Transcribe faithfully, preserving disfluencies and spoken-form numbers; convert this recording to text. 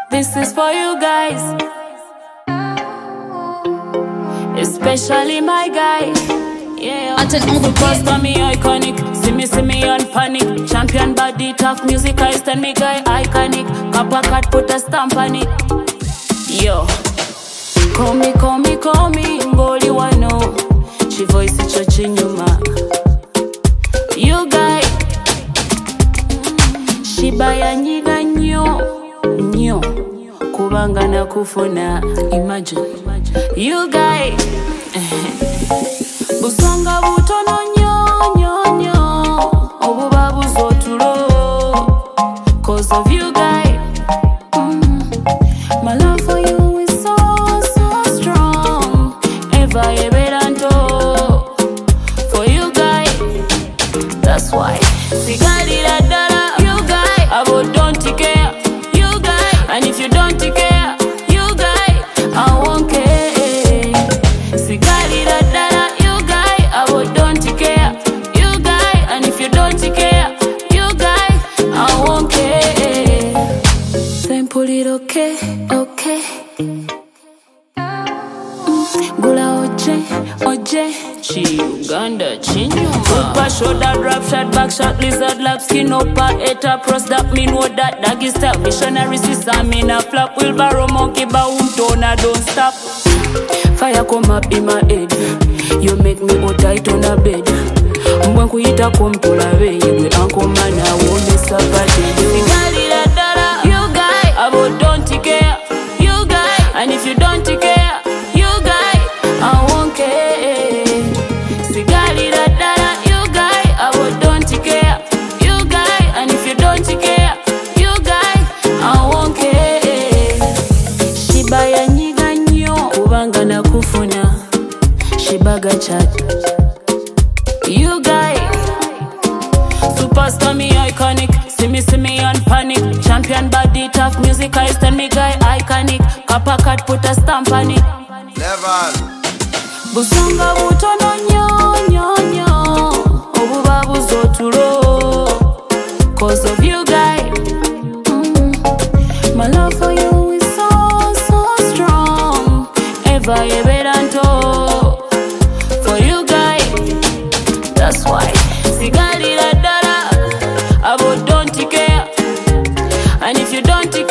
This is for you guys, especially my guy. Yeah, superstar me iconic. See me, see me on panic. Champion body, tough music, I stand me guy iconic. Kappa cat put a stamp on it. Yo, call me, call me, call me. Ngoli wano, chi voice chochi nyuma. You guy, shibaya nyiga nyo nyo, kubanga na kufuna. Imagine, you guy. Busanga butono nyo nyo nyo, obuba buzotulo. Cause of you guy, mm. My love for you is so so strong. Ever eberanto for you guy. That's why Sigali la dara, you guy. Abo don't care, you guy. And if you don't care, you guy, I won't care. Sigali la dara, you guy. Abo don't care, you guy. And if you don't care, you guy, I won't care. Simple it okay, okay. Gula oje, oje. Chi Uganda, Chinyuma. Super shoulder drop shot, back shot, lizard lap, skin up, eta pros, that mean what that doggy style. Missionary sister, mean a flap, wheelbarrow, monkey, boom, tona, don't stop. Fire come up in my head, you make me go tight on a bed. Mwen kuita kumtola we, we uncle man, I won't miss a party. Sigali la dara, you guy, abo don't care, you guy. And if you don't care, you guy, I won't care. Sigali la dara, you guy, abo don't care, you guy. And if you don't care, you guy, I won't care. Shibaya nyiga nyo, kubanga na kufuna. Shibaga chat, you guy. Superstar me iconic. See me, see me on panic. Champion body, tough music, I stand me guy iconic. Kappa cat put a stamp on it. Level. Busanga butono nyo nyo nyo, obuba buzotulo. Cause of you guy, mm. My love for you is so so strong. Ever eberanto for you guy. That's why Sigali la dara, abo don't care. And if you don't